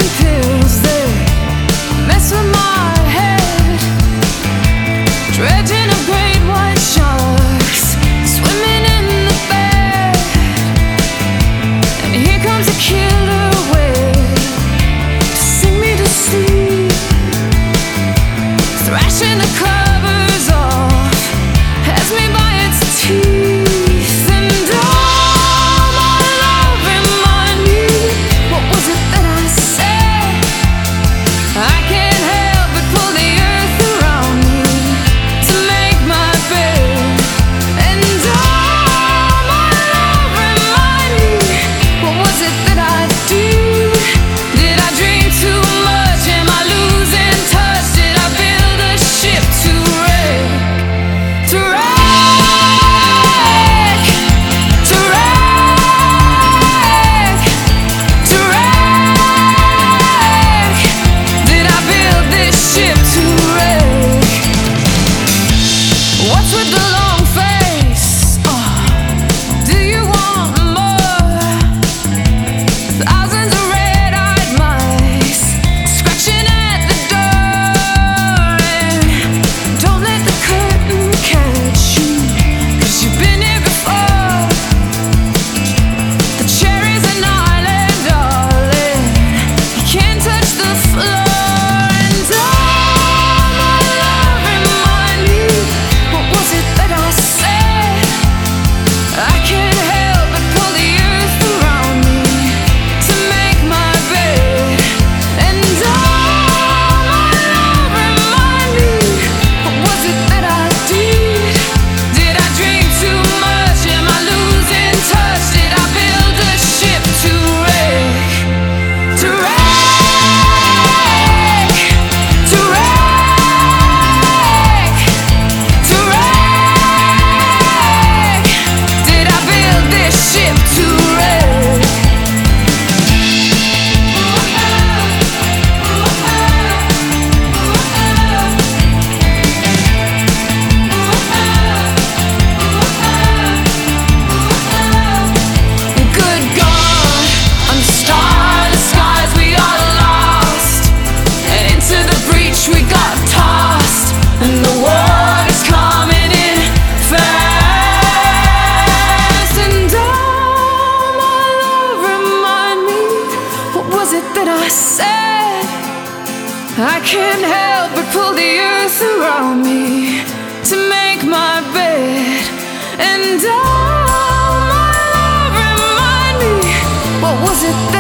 pills, they mess with my head. Dredging up great white sharks, swimming in the bed. And here comes a killer whale to sing me to sleep, thrashing the covers off, has me by its teeth. What's with the long face? Do you want more? Thousands of red-eyed mice scratching at the door. And don't let the curtain catch you, 'cause you've been here before. The chair is an island, darling, you can't touch the floor. That I said I can't help but pull the earth around me to make my bed. And oh, my love, remind me, what was it that